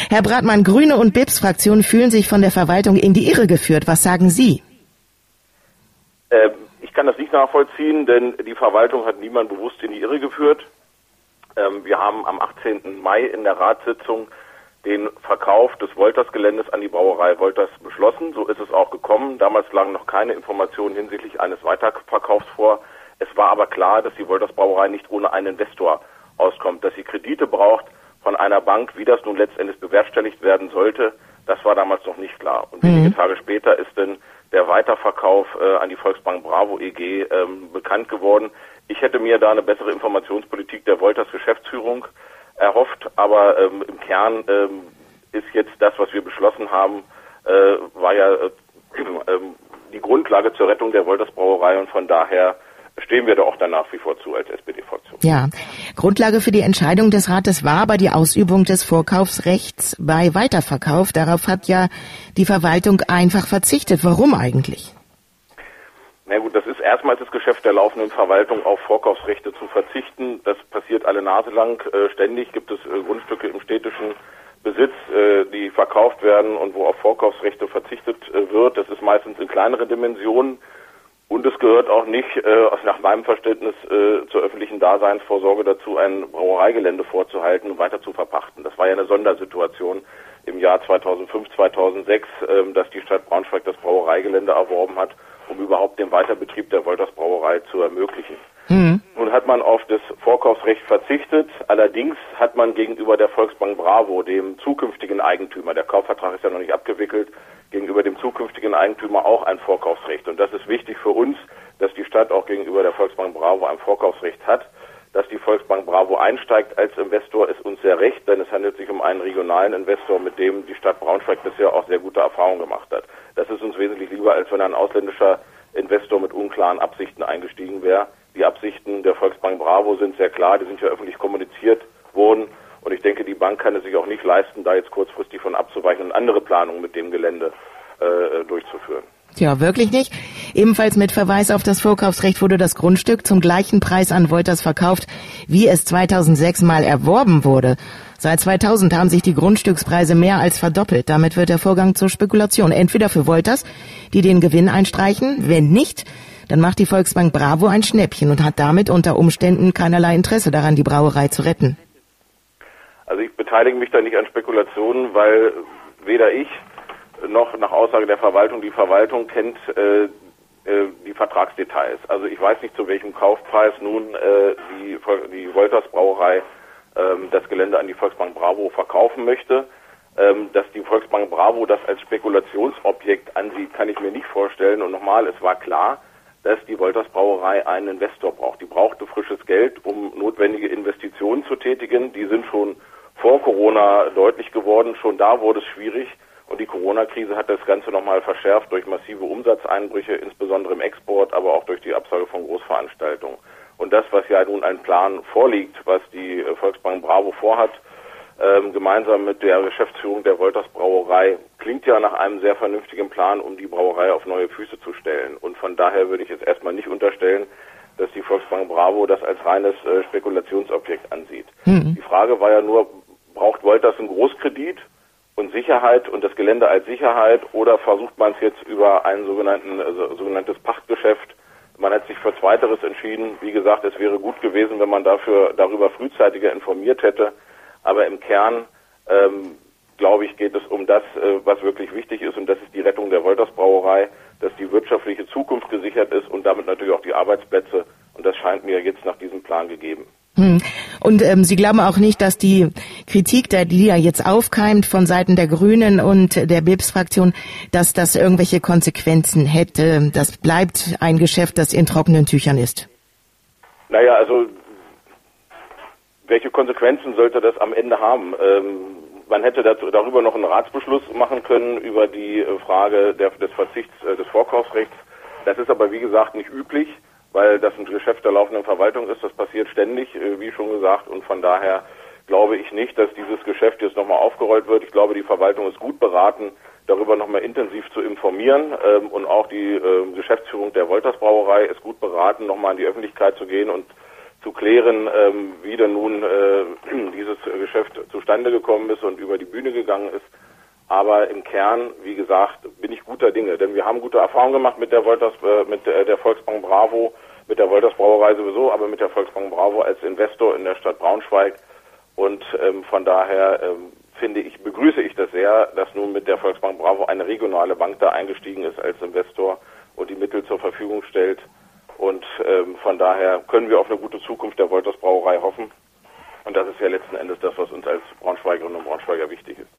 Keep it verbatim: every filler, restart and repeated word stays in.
Herr Bratmann, Grüne und B I P S-Fraktion fühlen sich von der Verwaltung in die Irre geführt. Was sagen Sie? Äh, ich kann das nicht nachvollziehen, denn die Verwaltung hat niemand bewusst in die Irre geführt. Ähm, wir haben am achtzehnten Mai in der Ratssitzung den Verkauf des Wolters-Geländes an die Brauerei Wolters beschlossen. So ist es auch gekommen. Damals lagen noch keine Informationen hinsichtlich eines Weiterverkaufs vor. Es war aber klar, dass die Wolters Brauerei nicht ohne einen Investor auskommt, dass sie Kredite braucht von einer Bank, wie das nun letztendlich bewerkstelligt werden sollte. Das war damals noch nicht klar. Und mhm. wenige Tage später ist dann der Weiterverkauf äh, an die Volksbank Bravo E G ähm, bekannt geworden. Ich hätte mir da eine bessere Informationspolitik der Wolters Geschäftsführung erhofft, aber ähm, im Kern ähm, ist jetzt das, was wir beschlossen haben, äh, war ja äh, äh, die Grundlage zur Rettung der Wolters Brauerei und von daher stehen wir da auch dann nach wie vor zu als S P D-Fraktion. Ja, Grundlage für die Entscheidung des Rates war aber die Ausübung des Vorkaufsrechts bei Weiterverkauf. Darauf hat ja die Verwaltung einfach verzichtet. Warum eigentlich? Na gut, das ist erstmals das Geschäft der laufenden Verwaltung, auf Vorkaufsrechte zu verzichten. Das passiert alle Nase lang. Äh, ständig gibt es äh, Grundstücke im städtischen Besitz, äh, die verkauft werden und wo auf Vorkaufsrechte verzichtet äh, wird. Das ist meistens in kleineren Dimensionen. Und es gehört auch nicht, äh, nach meinem Verständnis, äh, zur öffentlichen Daseinsvorsorge dazu, ein Brauereigelände vorzuhalten und weiter zu verpachten. Das war ja eine Sondersituation im Jahr zweitausendfünf, zweitausendsechs, äh, dass die Stadt Braunschweig das Brauereigelände erworben hat, um überhaupt den Weiterbetrieb der Wolters Brauerei zu ermöglichen. Mhm. Nun hat man auf das Vorkaufsrecht verzichtet. Allerdings hat man gegenüber der Volksbank Bravo, dem zukünftigen Eigentümer, der Kaufvertrag ist ja noch nicht abgewickelt, gegenüber dem zukünftigen Eigentümer auch ein Vorkaufsrecht. Und das ist wichtig für uns, dass die Stadt auch gegenüber der Volksbank Bravo ein Vorkaufsrecht hat. Dass die Volksbank Bravo einsteigt als Investor, ist uns sehr recht, denn es handelt sich um einen regionalen Investor, mit dem die Stadt Braunschweig bisher auch sehr gute Erfahrungen gemacht hat. Das ist uns wesentlich lieber, als wenn ein ausländischer Investor mit unklaren Absichten eingestiegen wäre. Die Absichten der Volksbank Bravo sind sehr klar, die sind ja öffentlich kommuniziert worden. Und ich denke, die Bank kann es sich auch nicht leisten, da jetzt kurzfristig von abzuweichen und andere Planungen mit dem Gelände äh, durchzuführen. Ja, wirklich nicht. Ebenfalls mit Verweis auf das Vorkaufsrecht wurde das Grundstück zum gleichen Preis an Wolters verkauft, wie es zweitausendsechs mal erworben wurde. Seit zweitausend haben sich die Grundstückspreise mehr als verdoppelt. Damit wird der Vorgang zur Spekulation. Entweder für Wolters, die den Gewinn einstreichen, wenn nicht, dann macht die Volksbank Bravo ein Schnäppchen und hat damit unter Umständen keinerlei Interesse daran, die Brauerei zu retten. Also ich beteilige mich da nicht an Spekulationen, weil weder ich noch nach Aussage der Verwaltung, die Verwaltung kennt äh, äh, die Vertragsdetails. Also ich weiß nicht, zu welchem Kaufpreis nun äh, die, die Wolters Brauerei ähm, das Gelände an die Volksbank Bravo verkaufen möchte. Ähm, dass die Volksbank Bravo das als Spekulationsobjekt ansieht, kann ich mir nicht vorstellen. Und nochmal, es war klar, dass die Wolters Brauerei einen Investor braucht. Die brauchte frisches Geld, um notwendige Investitionen zu tätigen. Die sind schon vor Corona deutlich geworden. Schon da wurde es schwierig. Und die Corona-Krise hat das Ganze nochmal verschärft durch massive Umsatzeinbrüche, insbesondere im Export, aber auch durch die Absage von Großveranstaltungen. Und das, was ja nun ein Plan vorliegt, was die Volksbank Bravo vorhat, ähm, gemeinsam mit der Geschäftsführung der Wolters Brauerei, klingt ja nach einem sehr vernünftigen Plan, um die Brauerei auf neue Füße zu stellen. Und von daher würde ich jetzt erstmal nicht unterstellen, dass die Volksbank Bravo das als reines äh, Spekulationsobjekt ansieht. Mhm. Die Frage war ja nur, braucht Wolters einen Großkredit und Sicherheit und das Gelände als Sicherheit, oder versucht man es jetzt über ein sogenannten, also, sogenanntes Pachtgeschäft? Man hat sich für Zweiteres entschieden. Wie gesagt, es wäre gut gewesen, wenn man dafür darüber frühzeitiger informiert hätte. Aber im Kern, ähm, glaube ich, geht es um das, äh, was wirklich wichtig ist, und das ist die Rettung der Wolters Brauerei, dass die wirtschaftliche Zukunft gesichert ist und damit natürlich auch die Arbeitsplätze. Und das scheint mir jetzt nach diesem Plan gegeben. Hm. Und ähm, Sie glauben auch nicht, dass die Kritik, die ja jetzt aufkeimt von Seiten der Grünen und der B I P S-Fraktion, dass das irgendwelche Konsequenzen hätte? Das bleibt ein Geschäft, das in trockenen Tüchern ist. Naja, also welche Konsequenzen sollte das am Ende haben? Ähm, man hätte dazu, darüber noch einen Ratsbeschluss machen können über die äh, Frage der, des Verzichts äh, des Vorkaufsrechts. Das ist aber, wie gesagt, nicht üblich, weil das ein Geschäft der laufenden Verwaltung ist. Das passiert ständig, äh, wie schon gesagt, und von daher glaube ich nicht, dass dieses Geschäft jetzt nochmal aufgerollt wird. Ich glaube, die Verwaltung ist gut beraten, darüber nochmal intensiv zu informieren, ähm, und auch die äh, Geschäftsführung der Wolters Brauerei ist gut beraten, nochmal in die Öffentlichkeit zu gehen und zu klären, ähm, wie denn nun äh, dieses Geschäft zustande gekommen ist und über die Bühne gegangen ist. Aber im Kern, wie gesagt, bin ich guter Dinge, denn wir haben gute Erfahrungen gemacht mit der Wolters, äh, mit der, der Volksbank Bravo, mit der Wolters Brauerei sowieso, aber mit der Volksbank Bravo als Investor in der Stadt Braunschweig. Und ähm, von daher ähm, finde ich, begrüße ich das sehr, dass nun mit der Volksbank Bravo eine regionale Bank da eingestiegen ist als Investor und die Mittel zur Verfügung stellt. Und ähm, von daher können wir auf eine gute Zukunft der Wolters Brauerei hoffen. Und das ist ja letzten Endes das, was uns als Braunschweigerinnen und Braunschweiger wichtig ist.